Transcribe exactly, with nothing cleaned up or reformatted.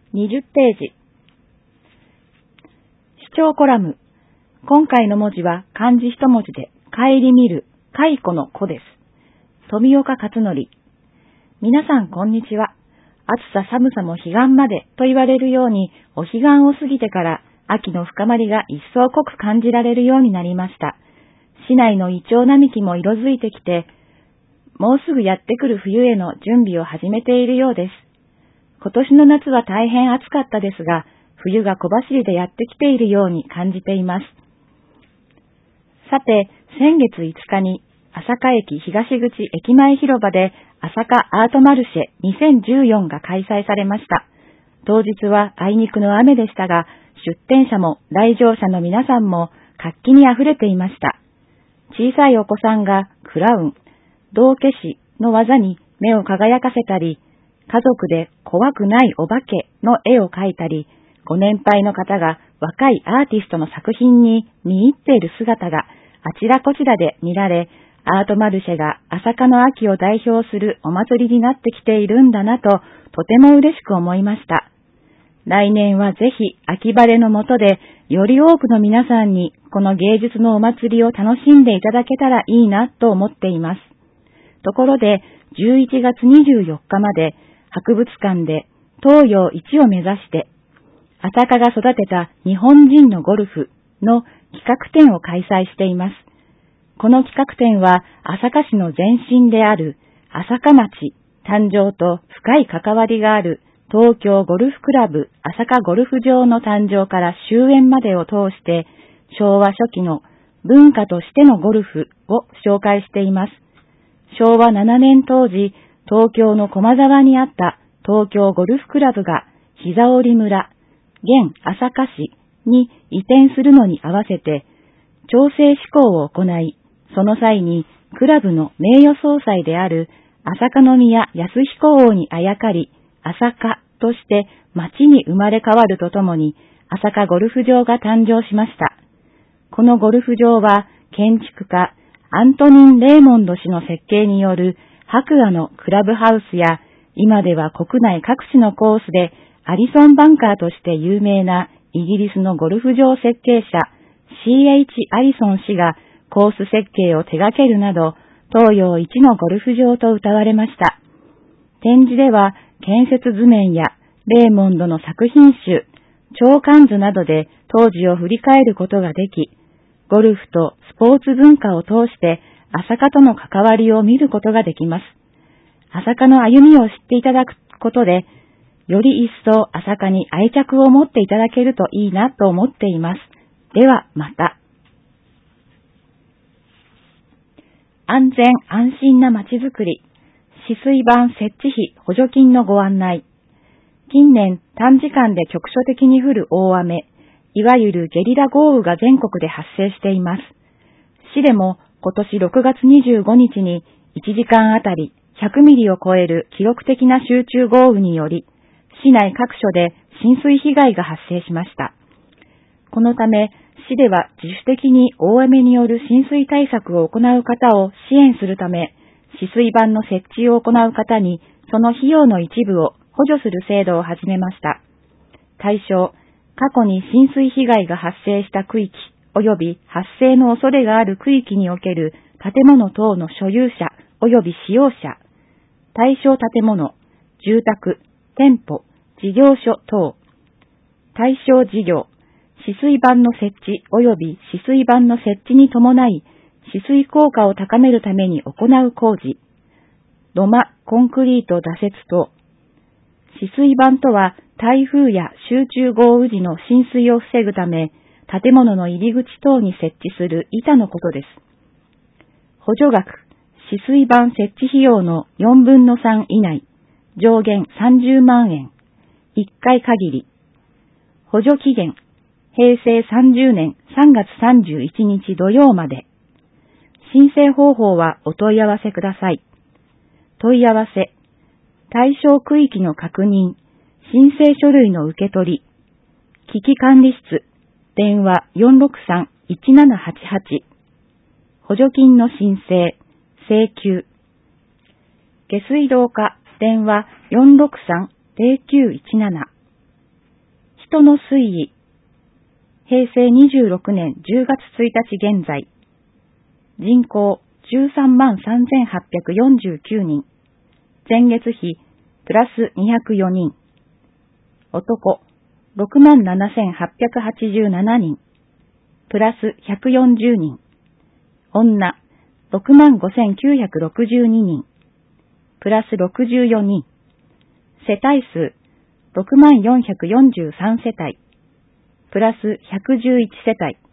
にじゅっページ。視聴コラム。今回の文字は漢字一文字で、顧みる、蚕の子です。富岡勝則。皆さんこんにちは。暑さ寒さも彼岸までと言われるように、お彼岸を過ぎてから秋の深まりが一層濃く感じられるようになりました。市内のイチョウ並木も色づいてきて、もうすぐやってくる冬への準備を始めているようです。今年の夏は大変暑かったですが、冬が小走りでやってきているように感じています。さて、先月いつかに朝霞駅東口駅前広場で朝霞アートマルシェにせんじゅうよんが開催されました。当日はあいにくの雨でしたが、出店者も来場者の皆さんも活気にあふれていました。小さいお子さんがクラウン、道化師の技に目を輝かせたり、家族で怖くないお化けの絵を描いたり、ご年配の方が若いアーティストの作品に見入っている姿があちらこちらで見られ、アートマルシェが朝霞の秋を代表するお祭りになってきているんだなと、とても嬉しく思いました。来年はぜひ秋晴れの下で、より多くの皆さんにこの芸術のお祭りを楽しんでいただけたらいいなと思っています。ところで、じゅういちがつにじゅうよっかまで博物館で東洋一を目指して、朝霞が育てた日本人のゴルフの企画展を開催しています。この企画展は朝霞市の前身である朝霞町誕生と深い関わりがある東京ゴルフクラブ朝霞ゴルフ場の誕生から終焉までを通して昭和初期の文化としてのゴルフを紹介しています。昭和ななねん当時、東京の駒沢にあった東京ゴルフクラブが膝折村、現朝霞市に移転するのに合わせて調整施行を行い、その際にクラブの名誉総裁である朝霞宮康彦王にあやかり、朝霞として町に生まれ変わるとともに朝霞ゴルフ場が誕生しました。このゴルフ場は建築家アントニン・レーモンド氏の設計による白亜のクラブハウスや、今では国内各地のコースでアリソンバンカーとして有名なイギリスのゴルフ場設計者 シーエイチ アリソン氏がコース設計を手掛けるなど、東洋一のゴルフ場と謳われました。展示では建設図面やレーモンドの作品集、鳥観図などで当時を振り返ることができ、ゴルフとスポーツ文化を通して朝霞との関わりを見ることができます。朝霞の歩みを知っていただくことで、より一層朝霞に愛着を持っていただけるといいなと思っています。ではまた。安全安心なまちづくり、止水板設置費補助金のご案内。近年短時間で局所的に降る大雨、いわゆるゲリラ豪雨が全国で発生しています。市でも今年ろくがつにじゅうごにちにいちじかんあたりひゃくミリを超える記録的な集中豪雨により、市内各所で浸水被害が発生しました。このため、市では自主的に大雨による浸水対策を行う方を支援するため、止水板の設置を行う方にその費用の一部を補助する制度を始めました。対象、過去に浸水被害が発生した区域及び発生の恐れがある区域における建物等の所有者及び使用者、対象建物、住宅、店舗、事業所等、対象事業、止水板の設置及び止水板の設置に伴い、止水効果を高めるために行う工事、土間、コンクリート打設等。止水板とは台風や集中豪雨時の浸水を防ぐため、建物の入り口等に設置する板のことです。補助額、止水板設置費用のよんぶんのさん以内、上限さんじゅうまんえん、いっかい限り。補助期限、へいせいさんじゅうねんさんがつさんじゅういちにち土曜まで。申請方法はお問い合わせください。問い合わせ、対象区域の確認、申請書類の受け取り、危機管理室、電話 よんろくさんいちななはちはち、補助金の申請、請求、下水道課、電話 よんろくさんぜろきゅういちなな、 人の推移。へいせいにじゅうろくねんじゅうがつついたち現在。人口じゅうさんまんさんぜんはっぴゃくよんじゅうきゅうにん。前月比プラスにひゃくよにん。男ろくまんななせんはっぴゃくはちじゅうななにん。プラスひゃくよんじゅうにん。女ろくまんごせんきゅうひゃくろくじゅうににん。プラスろくじゅうよにん。世帯数ろくまんよんひゃくよんじゅうさんせたい。プラスひゃくじゅういちせたい。